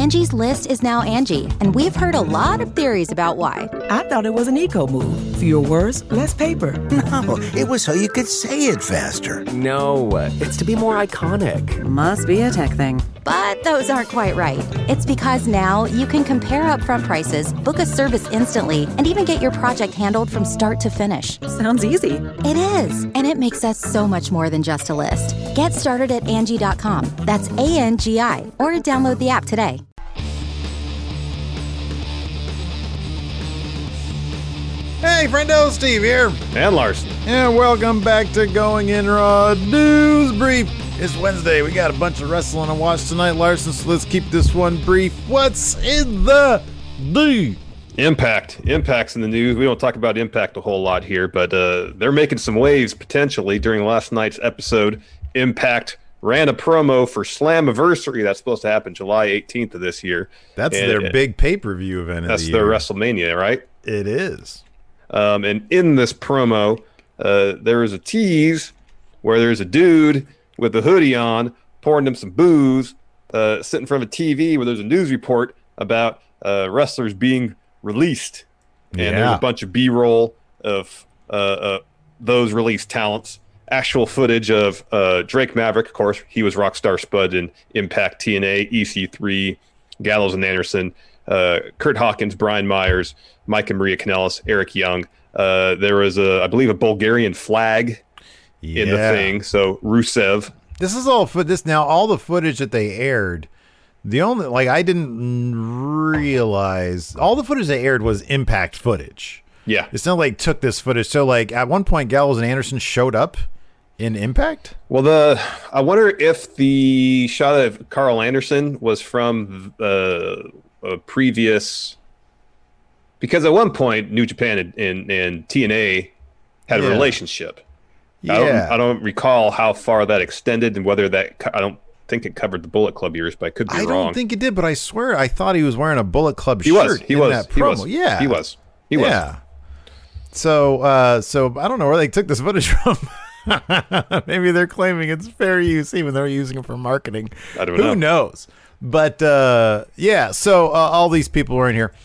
Angie's List is now Angie, and we've heard a lot of theories about why. I thought it was an eco move. Fewer words, less paper. No, it was so you could say it faster. No, it's to be more iconic. Must be a tech thing. But those aren't quite right. It's because now you can compare upfront prices, book a service instantly, and even get your project handled from start to finish. Sounds easy. It is, and it makes us so much more than just a list. Get started at Angie.com. That's ANGI, or download the app today. Hey, friendo, Steve here. And Larson. And welcome back to Going In Raw News Brief. It's Wednesday. We got a bunch of wrestling to watch tonight, Larson, so let's keep this one brief. What's in the D? Impact. Impact's in the news. We don't talk about Impact a whole lot here, but they're making some waves potentially during last night's episode. Impact ran a promo for Slammiversary that's supposed to happen July 18th of this year. That's their big pay-per-view event of the year. That's their WrestleMania, right? It is. And in this promo, there is a tease where there's a dude with a hoodie on, pouring them some booze, sitting in front of a TV where there's a news report about wrestlers being released. And there's a bunch of B-roll of those released talents. Actual footage of Drake Maverick, of course, he was Rockstar Spud in Impact TNA, EC3, Gallows and Anderson, Kurt Hawkins, Brian Myers, Mike and Maria Kanellis, Eric Young. There was, I believe, a Bulgarian flag in the thing. So Rusev. This is all for this now. All the footage that they aired, the only I didn't realize all the footage they aired was Impact footage. Yeah, it's not like took this footage. So at one point, Gallows and Anderson showed up in Impact. Well, I wonder if the shot of Carl Anderson was from a previous. Because at one point, New Japan and TNA had a relationship. Yeah. I don't recall how far that extended and whether that. I don't think it covered the Bullet Club years, but I could be wrong. I don't think it did, but I swear I thought he was wearing a Bullet Club shirt. He was. That promo. Yeah, he was. Yeah. So I don't know where they took this footage from. Maybe they're claiming it's fair use, even though they're using it for marketing. I don't know. Who knows? But So all these people were in here.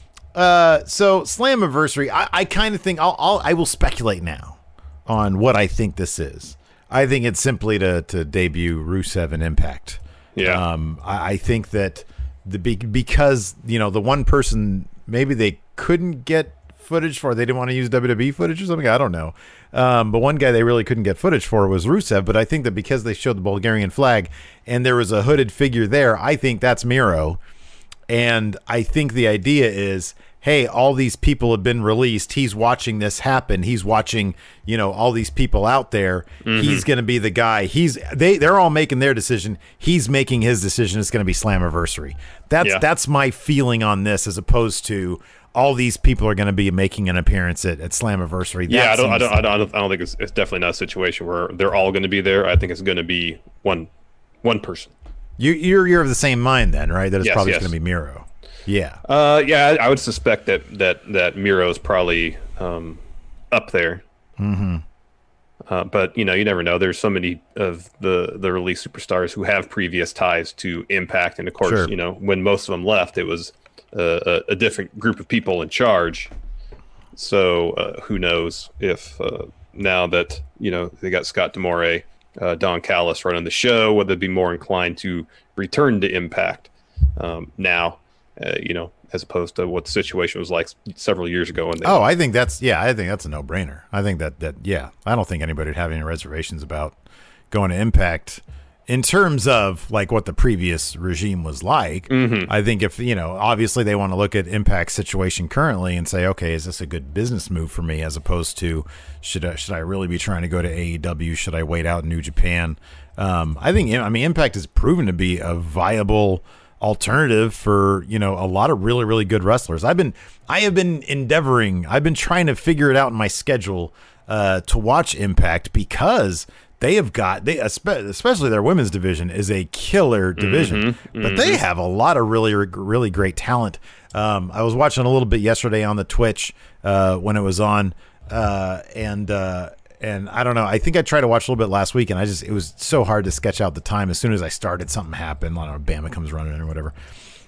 So Slammiversary, I kind of think I will speculate now on what I think this is. I think it's simply to debut Rusev and Impact. Yeah. I think that because the one person maybe they couldn't get footage for, they didn't want to use WWE footage or something. I don't know. But one guy they really couldn't get footage for was Rusev. But I think that because they showed the Bulgarian flag and there was a hooded figure there, I think that's Miro. And I think the idea is, hey, all these people have been released. He's watching this happen. He's watching, all these people out there. Mm-hmm. He's going to be the guy. They're all making their decision. He's making his decision. It's going to be Slammiversary. That's my feeling on this, as opposed to all these people are going to be making an appearance at Slammiversary. I don't think it's definitely not a situation where they're all going to be there. I think it's going to be one person. You're of the same mind then, right? That it's probably going to be Miro. Yeah. I would suspect that Miro is probably up there. Mm-hmm. But you never know. There's so many of the released superstars who have previous ties to Impact, and of course, sure. When most of them left, it was a different group of people in charge. So who knows if now that they got Scott D'Amore, Don Callis running the show, whether they'd be more inclined to return to Impact now, as opposed to what the situation was like several years ago. I think that's a no-brainer. I think that I don't think anybody would have any reservations about going to Impact in terms of what the previous regime was like. Mm-hmm. I think if, obviously they want to look at Impact's situation currently and say, okay, is this a good business move for me, as opposed to should I really be trying to go to AEW? Should I wait out New Japan? I think Impact has proven to be a viable alternative for a lot of really, really good wrestlers. I have been trying to figure it out in my schedule to watch Impact, because they have especially their women's division is a killer division, but they have a lot of really, really great talent. I was watching a little bit yesterday on the Twitch when it was on, and I don't know. I think I tried to watch a little bit last week, and it was so hard to sketch out the time. As soon as I started, something happened. I don't know, Bama comes running in or whatever.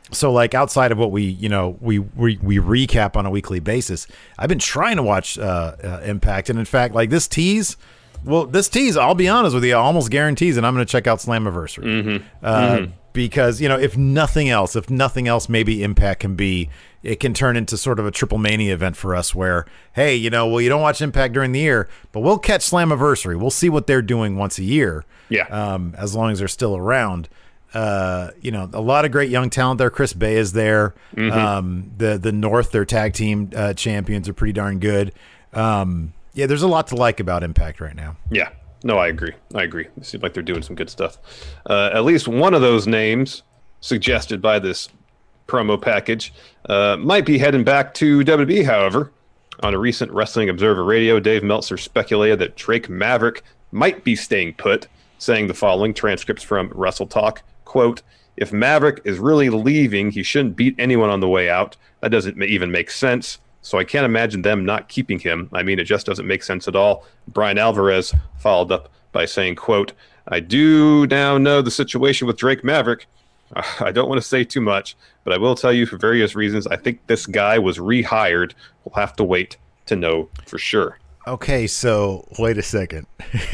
So like outside of what we recap on a weekly basis, I've been trying to watch Impact, and in fact, like this tease, I'll be honest with you, almost guarantees, and I'm going to check out Slammiversary because if nothing else, maybe Impact it can turn into sort of a Triple Mania event for us, where hey, you don't watch Impact during the year, but we'll catch Slammiversary. We'll see what they're doing once a year, as long as they're still around. A lot of great young talent there. Chris Bay is there. The North, their tag team champions, are pretty darn good. There's a lot to like about Impact right now. Yeah, no, I agree. It seems like they're doing some good stuff. At least one of those names suggested by this promo package might be heading back to WWE. However, on a recent Wrestling Observer Radio, Dave Meltzer speculated that Drake Maverick might be staying put, saying the following, transcripts from Wrestle Talk. Quote, if Maverick is really leaving, he shouldn't beat anyone on the way out. That doesn't even make sense. So I can't imagine them not keeping him. I mean, it just doesn't make sense at all. Brian Alvarez followed up by saying, quote, I do now know the situation with Drake Maverick. I don't want to say too much, but I will tell you for various reasons, I think this guy was rehired. We'll have to wait to know for sure. Okay, so wait a second.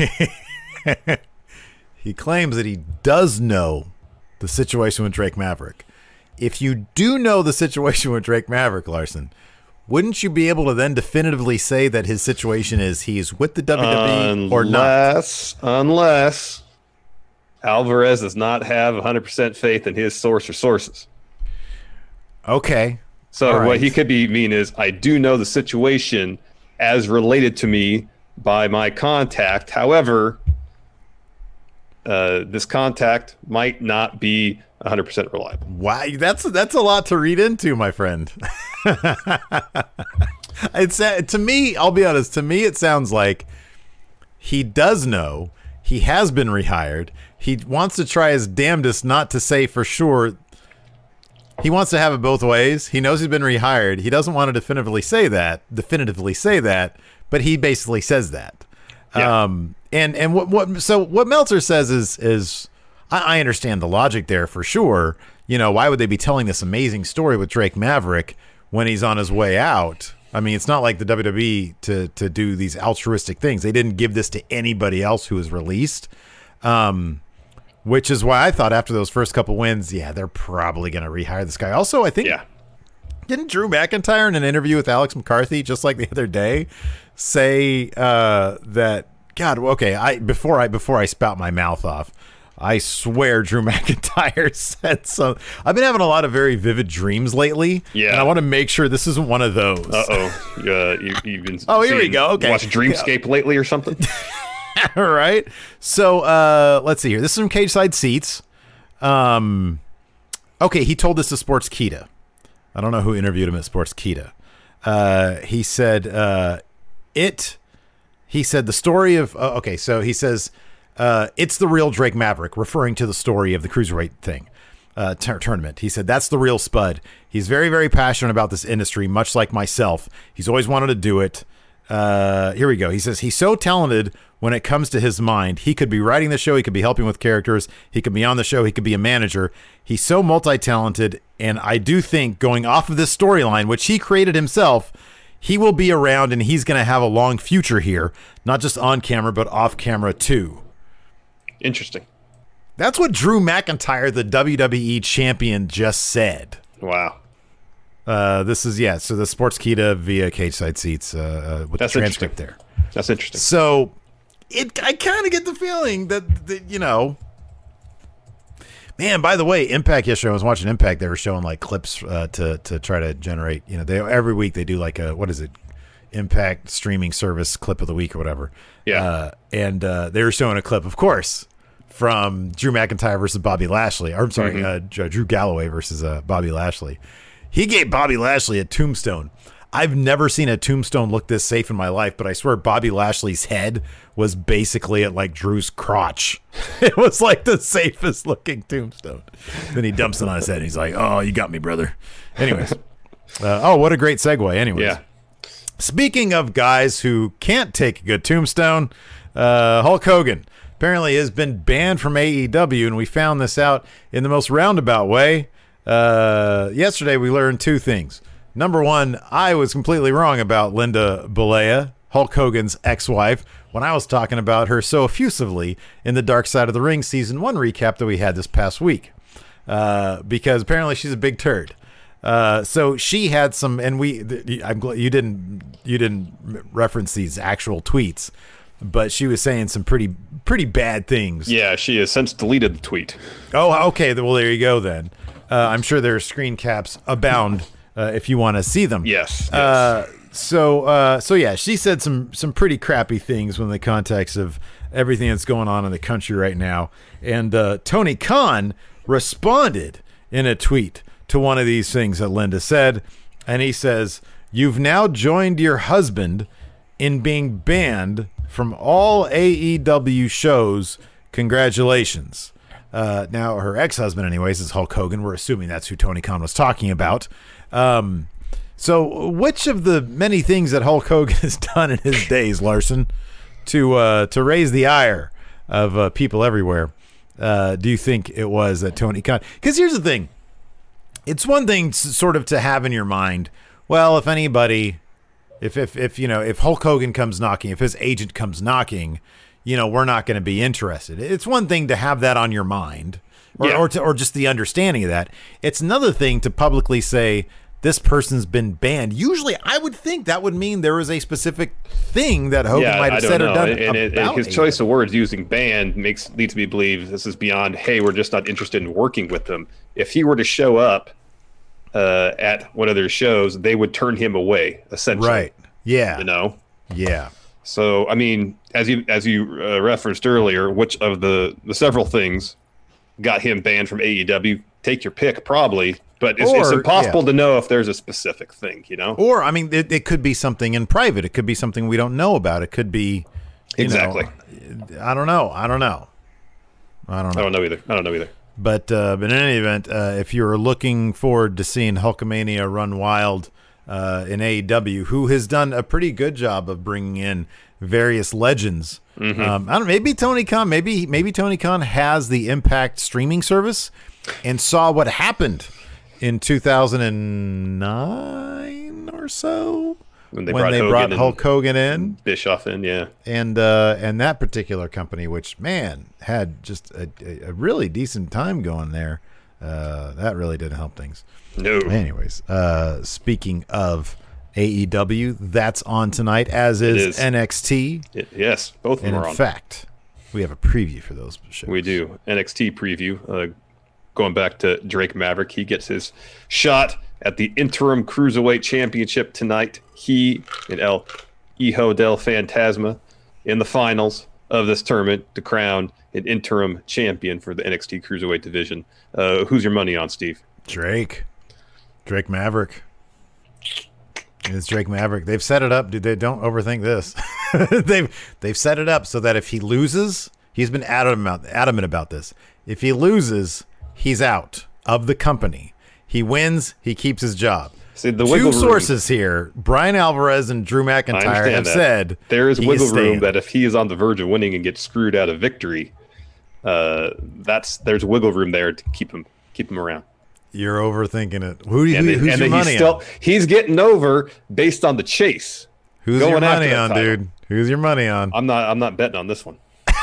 He claims that he does know the situation with Drake Maverick. If you do know the situation with Drake Maverick, Larson, wouldn't you be able to then definitively say that his situation is he's with the WWE or not? Unless Alvarez does not have 100% faith in his source or sources. Okay. So what he could mean is, I do know the situation as related to me by my contact. However, this contact might not be 100% reliable. Wow, that's a lot to read into, my friend. To me, I'll be honest, to me it sounds like he does know, he has been rehired, he wants to try his damnedest not to say for sure. He wants to have it both ways. He knows he's been rehired. He doesn't want to definitively say that, but he basically says that. Yeah. And what Meltzer says is I understand the logic there for sure. Why would they be telling this amazing story with Drake Maverick when he's on his way out? I mean, it's not like the WWE to do these altruistic things. They didn't give this to anybody else who was released, which is why I thought after those first couple wins, they're probably going to rehire this guy. Also, I think didn't Drew McIntyre in an interview with Alex McCarthy just like the other day say that, God, okay, before I spout my mouth off, I swear Drew McIntyre said so. I've been having a lot of very vivid dreams lately. Yeah. And I want to make sure this isn't one of those. You've been here we go. Okay. Watched Dreamscape lately or something? All right. So let's see here. This is from Cage Side Seats. Okay, he told this to Sportskeeda. I don't know who interviewed him at Sportskeeda. He said the story of so he says it's the real Drake Maverick, referring to the story of the Cruiserweight thing tournament. He said that's the real Spud. He's very, very passionate about this industry, much like myself. He's always wanted to do it. Here we go. He says he's so talented when it comes to his mind. He could be writing the show. He could be helping with characters. He could be on the show. He could be a manager. He's so multi-talented. And I do think going off of this storyline, which he created himself, he will be around and he's going to have a long future here, not just on camera, but off camera too. Interesting. That's what Drew McIntyre, the WWE champion, just said. Wow. This is, so the Sportskeeda via Cage Side Seats with the transcript there. That's interesting. So I kind of get the feeling that, man, by the way, Impact yesterday, I was watching Impact, they were showing like clips to try to generate, every week they do like Impact streaming service clip of the week or whatever. Yeah. And they were showing a clip, of course, from Drew McIntyre versus Bobby Lashley. Or, I'm sorry, Drew Galloway versus Bobby Lashley. He gave Bobby Lashley a tombstone. I've never seen a tombstone look this safe in my life, but I swear Bobby Lashley's head was basically at like Drew's crotch. It was like the safest looking tombstone. Then he dumps it on his head and he's like, oh, you got me, brother. Anyways. What a great segue. Anyways. Yeah. Speaking of guys who can't take a good tombstone, Hulk Hogan apparently has been banned from AEW, and we found this out in the most roundabout way. Yesterday we learned two things. Number one, I was completely wrong about Linda Bollea, Hulk Hogan's ex-wife, when I was talking about her so effusively in the Dark Side of the Ring Season 1 recap that we had this past week. Because apparently she's a big turd. So she had some, and I'm glad you didn't reference these actual tweets, but she was saying some pretty bad things. Yeah, she has since deleted the tweet. Oh, okay. Well, there you go then. I'm sure there are screen caps abound if you want to see them. Yes. So yeah, she said some pretty crappy things in the context of everything that's going on in the country right now. And Tony Khan responded in a tweet to one of these things that Linda said, and he says, "You've now joined your husband in being banned from all AEW shows. Congratulations." Now, her ex-husband, anyways, is Hulk Hogan. We're assuming that's who Tony Khan was talking about. So which of the many things that Hulk Hogan has done in his days, Larson, to raise the ire of people everywhere, do you think it was that Tony Khan? Because here's the thing. It's one thing sort of to have in your mind, well, if anybody, if Hulk Hogan comes knocking, if his agent comes knocking, we're not going to be interested. It's one thing to have that on your mind or just the understanding of that. It's another thing to publicly say this person's been banned. Usually I would think that would mean there was a specific thing that Hogan might have said or done. And his choice of words using banned leads me to believe this is beyond, hey, we're just not interested in working with them. If he were to show up at one of their shows, they would turn him away, essentially. Right. Yeah. Yeah. So, I mean, as you referenced earlier, which of the several things got him banned from AEW? Take your pick, probably. But it's impossible to know if there's a specific thing, Or, I mean, it could be something in private. It could be something we don't know about. It could be, exactly. I don't know. I don't know either. But in any event, if you're looking forward to seeing Hulkamania run wild in AEW, who has done a pretty good job of bringing in various legends. Mm-hmm. I don't know, maybe Tony Khan, maybe Tony Khan has the Impact streaming service and saw what happened in 2009 or so when they brought Hulk Hogan in, Bischoff in, yeah, and that particular company, which had just a really decent time going there. That really didn't help things. No. Anyways, speaking of AEW, that's on tonight, as is NXT. Yes, both of them are on. In fact, we have a preview for those shows. We do. NXT preview. Going back to Drake Maverick, he gets his shot at the interim Cruiserweight Championship tonight. He and El Hijo del Fantasma in the finals of this tournament to crown an interim champion for the NXT Cruiserweight division. Who's your money on, Steve? Drake Maverick. It's Drake Maverick. They've set it up, dude. They don't overthink this. They've set it up so that if he loses, he's been adamant about this. If he loses, he's out of the company. He wins, he keeps his job. See, Two sources here, Brian Alvarez and Drew McIntyre, have said there is wiggle room that if he is on the verge of winning and gets screwed out of victory, there's wiggle room there to keep him around. You're overthinking it. Who's your money on? He's getting over based on the chase. Who's your money on, dude? Who's your money on? I'm not betting on this one.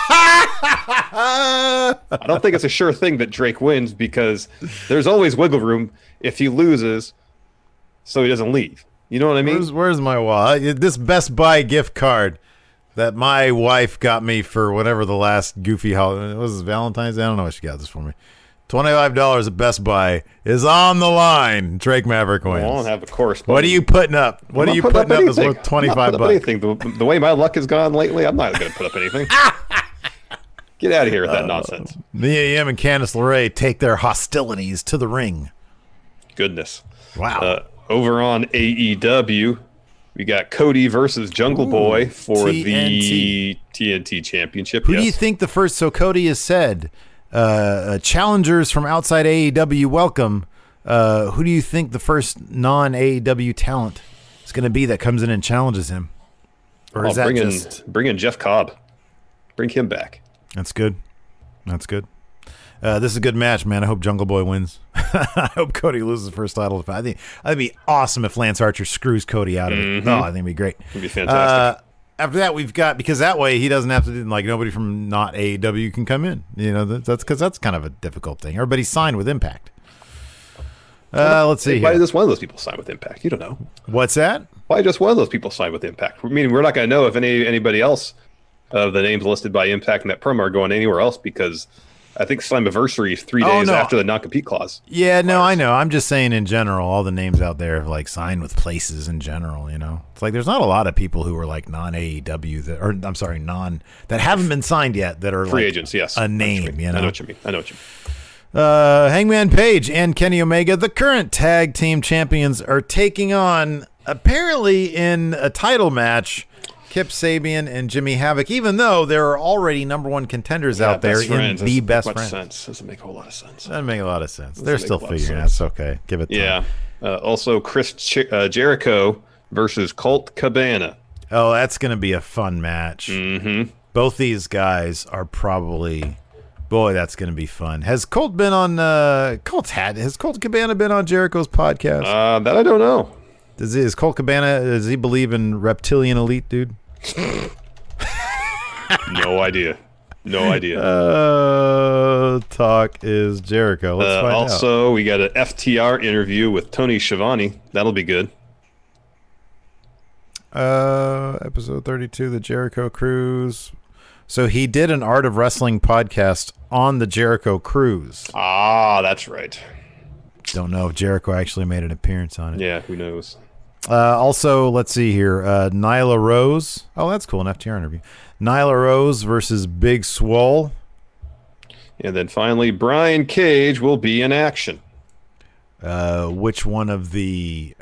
I don't think it's a sure thing that Drake wins because there's always wiggle room if he loses, so he doesn't leave. You know what I mean? Where's my wallet? This Best Buy gift card that my wife got me for whatever the last goofy holiday was. Valentine's Day? I don't know what she got this for me. $25 at Best Buy is on the line. Drake Maverick wins. Well, I don't have a correspondent. What are you putting up? What are you putting up that's worth $25? Anything. The way my luck has gone lately, I'm not going to put up anything. Get out of here with that nonsense. Mia Yim and Candice LeRae take their hostilities to the ring. Goodness. Wow. Over on AEW, we got Cody versus Jungle Boy for the TNT Championship. Who do you think the first? So Cody has said, challengers from outside AEW welcome. Who do you think the first non-AEW talent is going to be that comes in and challenges him? Or is that bring in Jeff Cobb. Bring him back. That's good. This is a good match, man. I hope Jungle Boy wins. I hope Cody loses the first title. I think it'd be awesome if Lance Archer screws Cody out of it. Oh, I think it'd be great. It'd be fantastic. After that, we've got, because that way he doesn't have to, like, nobody from not AEW can come in. You know, that's because that's kind of a difficult thing. Everybody's signed with Impact. Let's see. Why here. did just one of those people sign with Impact? You don't know. What's that? Why just one of those people sign with Impact? I mean, we're not going to know if anybody else of the names listed by Impact in that promo are going anywhere else, because I think Slammiversary is 3 days after the non-compete clause. Yeah, no, I know. I'm just saying in general, all the names out there have, like, signed with places in general, you know? It's like there's not a lot of people who are, like, non-AEW, that haven't been signed yet, that are, free like, agents, yes. a name, you know? I know what you mean. Hangman Page and Kenny Omega, the current tag team champions, are taking on, apparently in a title match, Kip Sabian and Jimmy Havoc, even though there are already number one contenders out there in the best friends. Doesn't make a whole lot of sense. Doesn't make a lot of sense. They're still figuring out. It's okay. Give it time. Also, Chris Jericho versus Colt Cabana. Oh, that's going to be a fun match. Mm-hmm. Both these guys are probably... Boy, that's going to be fun. Has Colt been on... Has Colt Cabana been on Jericho's podcast? That I don't know. Is Colt Cabana... Does he believe in reptilian elite, dude? No idea. Talk is Jericho. Let's find out. Also, we got an FTR interview with Tony Schiavone. That'll be good. Episode 32, the Jericho Cruise. So he did an Art of Wrestling podcast on the Jericho Cruise. Ah, that's right. Don't know if Jericho actually made an appearance on it. Yeah, who knows? Also, let's see here. Nyla Rose. Oh, that's cool. An FTR interview. Nyla Rose versus Big Swole. And then finally, Brian Cage will be in action. Which one of the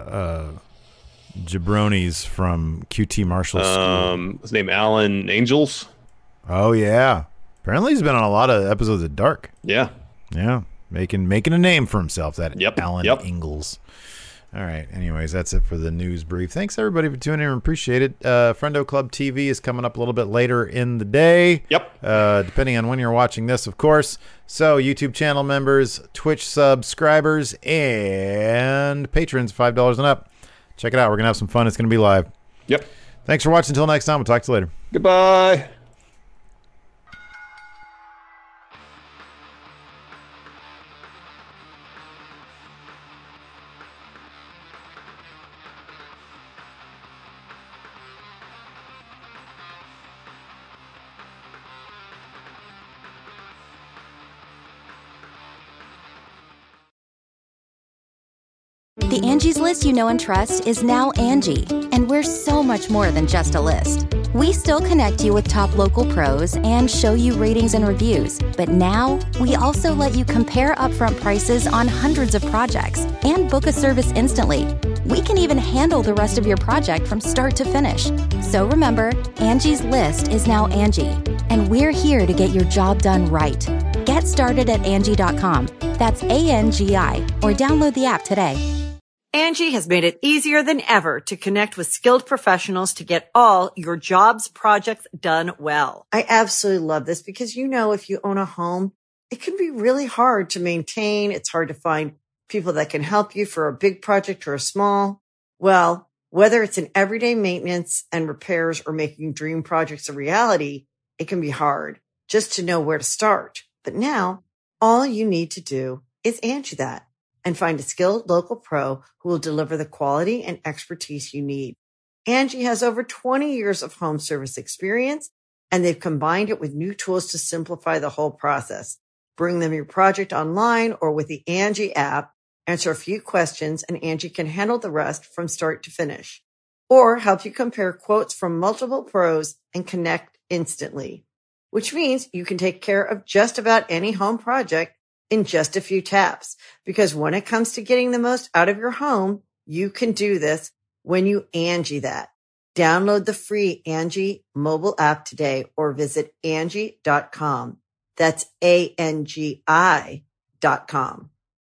jabronis from QT Marshall School? His name Alan Angels. Oh, yeah. Apparently he's been on a lot of episodes of Dark. Yeah. Yeah. Making a name for himself, that Alan Ingalls. All right. Anyways, that's it for the news brief. Thanks, everybody, for tuning in. Appreciate it. Friendo Club TV is coming up a little bit later in the day. Yep. Depending on when you're watching this, of course. So, YouTube channel members, Twitch subscribers, and patrons, $5 and up. Check it out. We're going to have some fun. It's going to be live. Yep. Thanks for watching. Until next time, we'll talk to you later. Goodbye. The Angie's List you know and trust is now Angie, and we're so much more than just a list. We still connect you with top local pros and show you ratings and reviews, but now we also let you compare upfront prices on hundreds of projects and book a service instantly. We can even handle the rest of your project from start to finish. So remember, Angie's List is now Angie, and we're here to get your job done right. Get started at Angie.com. That's ANGI, or download the app today. Angie has made it easier than ever to connect with skilled professionals to get all your jobs projects done well. I absolutely love this because, you know, if you own a home, it can be really hard to maintain. It's hard to find people that can help you for a big project or a small. Well, whether it's in everyday maintenance and repairs or making dream projects a reality, it can be hard just to know where to start. But now all you need to do is Angie that and find a skilled local pro who will deliver the quality and expertise you need. Angie has over 20 years of home service experience, and they've combined it with new tools to simplify the whole process. Bring them your project online or with the Angie app, answer a few questions, and Angie can handle the rest from start to finish. Or help you compare quotes from multiple pros and connect instantly, which means you can take care of just about any home project in just a few taps. Because when it comes to getting the most out of your home, you can do this when you Angie that. Download the free Angie mobile app today or visit Angie.com. That's ANGI.com.